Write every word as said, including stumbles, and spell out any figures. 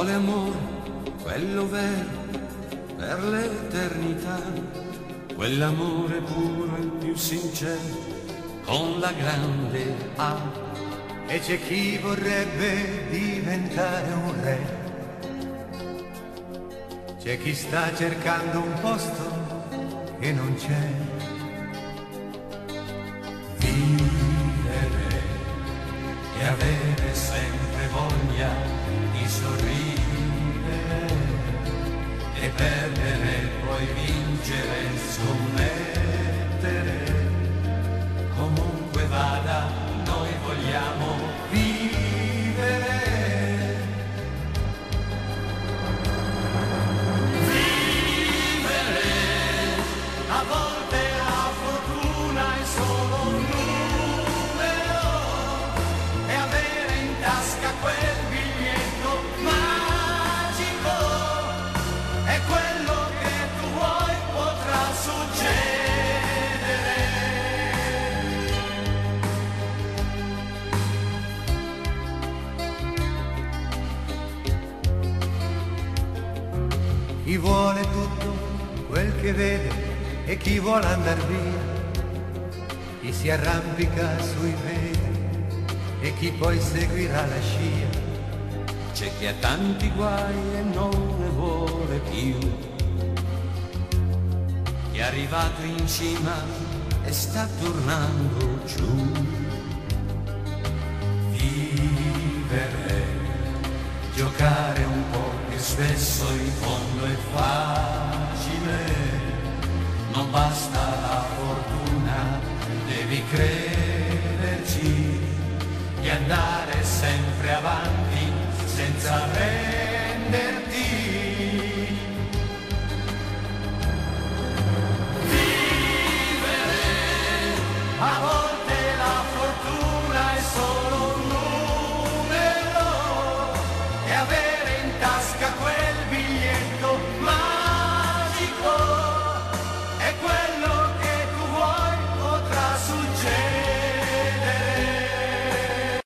vuole amore, quello vero, per l'eternità, quell'amore puro e più sincero, con la grande A. E c'è chi vorrebbe diventare un re, c'è chi sta cercando un posto che non c'è. Vivere e avere sempre voglia di sorridere e perdere, poi vincere, scommettere. Comunque vada, noi vogliamo vivere. Vivere, a volte la fortuna è solo un numero, e avere in tasca quel biglietto magico è quello che tu vuoi, potrà succedere. Chi vuole tutto quel che vede e chi vuole andar via, chi si arrampica sui vetri e chi poi seguirà la scia. C'è chi ha tanti guai e non ne vuole più, chi è arrivato in cima e sta tornando giù. Vivere, giocare un po' più spesso, in fondo è facile, non basta la fortuna, devi crederci, di andare sempre avanti senza arrenderti. Vivere, amore.